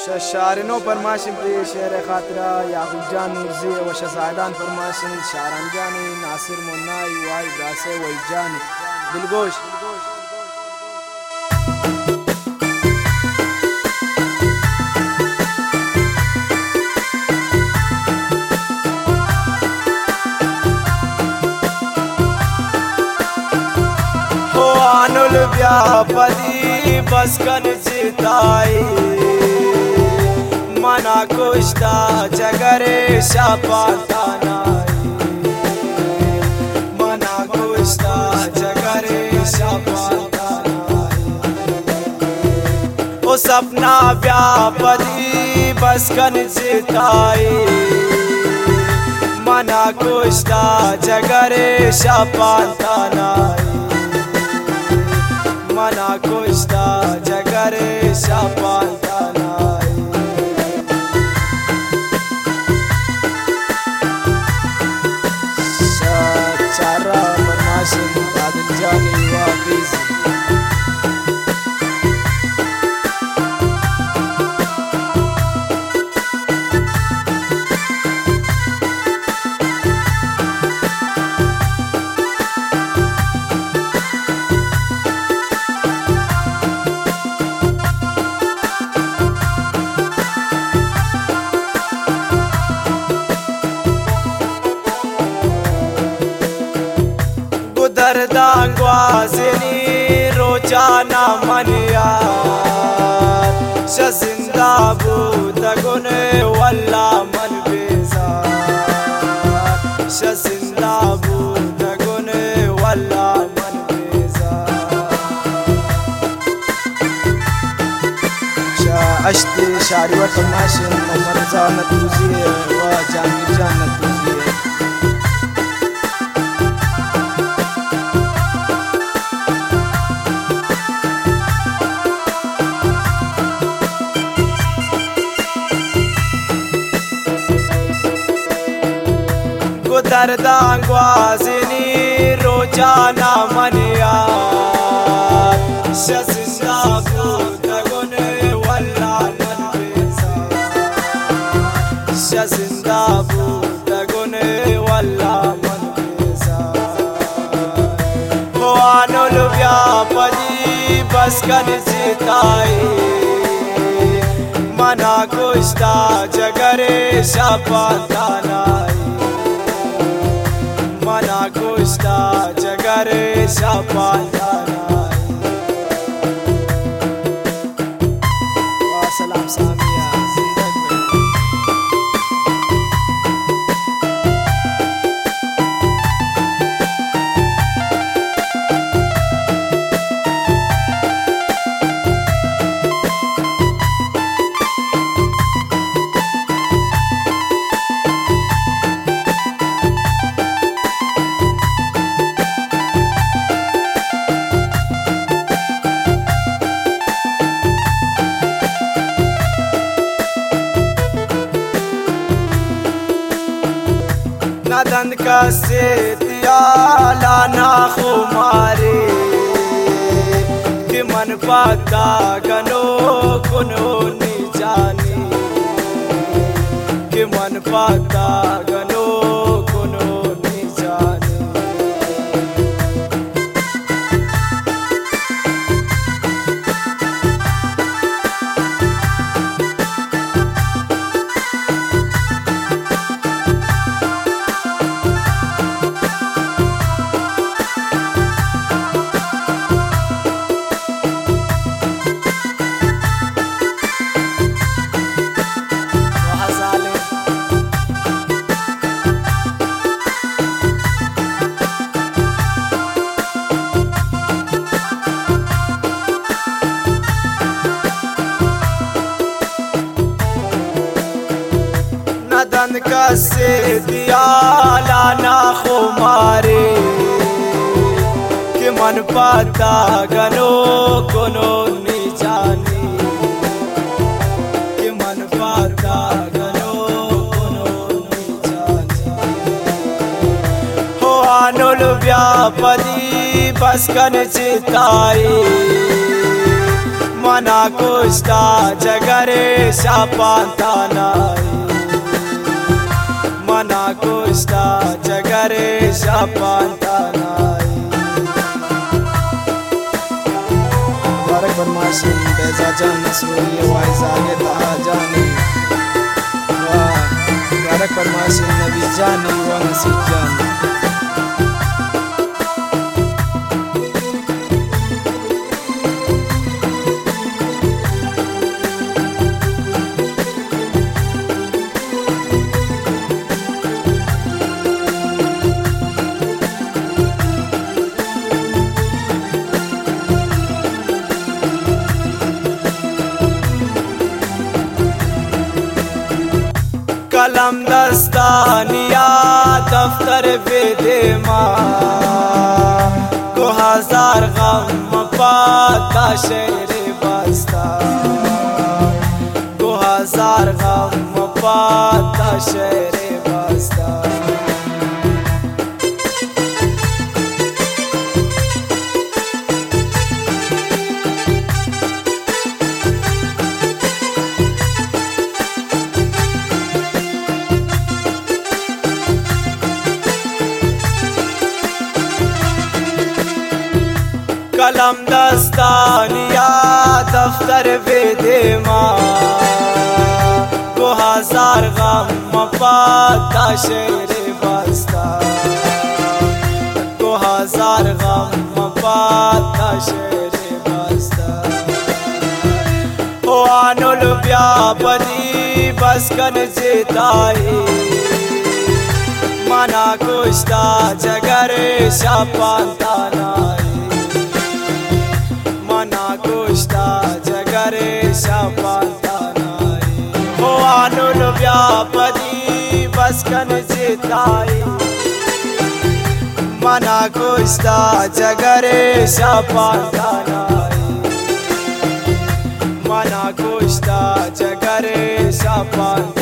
شارنو فرماشن في شعر خاطرة يعقوب جان نورزي وشسعدان فرماشن شعران جاني ناصر مناي واي براسي ويجاني بالقوش व्या पदी बस कन चिताई मना कुश्ता जगरे शापाता नाई मना कुश्ता जगरे शापाता नाई ओ सपना व्या पदी बस कन चिताई मना कुश्ता जगरे शापाता नाई मना कुश्ता जगरे शापाता नाई चारा फरमाशन बादल जानी वापिस दरदांगवाज़नी रोजाना मनिया शजिंदा बुदगुने वल्ला मन बेज़ार शजिंदा बुदगुने वल्ला मन बेज़ार अश्ती शारी व फरमाशन मोहम्मद ज़ानत तुझी व जानी जानत तुझी दरदांगवाज़नी रोजाना मनिया शजिंदा बुदगुने वल्ला मन बेज़ार शजिंदा बुदगुने वल्ला मन बेज़ार हो आनुल व्यापदी बस कन चिताई मना कुश्ता जगरे शापाता नाई मना कुश्ता जगरे शापाता नाई सलाम सामिया जिंदगी नदन का से दिया लाना खुमारे कि मन पाता गनो कुनो नी जानी कि मन पाता गनो कुनो नी जानी नदन का से दिया लाना खुमारे कि मन पाता गनो कोनो नी जानी कि मन पाता गनो कोनो नी जानी हो आनुल व्यापदी बस कन चिताई मना कुस्ता जगरे शापांतानाई मना कुस्ता जगरे शापांतानाई बारक बरमाशी बेजा जान नसरुल्ली वाइजागे ताहा जानी बारक बरमाशी नबी जानी व नसीब जानी कलम दस्तानिया दफ्तर वेदे माँ को हजार गम पाता शेर बस्ता को हजार गम पाता शेर बस्ता कलम दस्तानिया दफ्तर वेदे माँ को हजार गम पाता शेर बस्ता को हजार गम पाता शेर बस्ता ओ आनुल व्यापदी बसकन जिताई मना कुस्ता जगरे शापांतानाई मना कुस्ता जगरे शापांतानाई ओ आनुल व्यापदी बसकन जिताई मना कुस्ता जगरे शापांतानाई मना कुस्ता जगरे शापांतानाई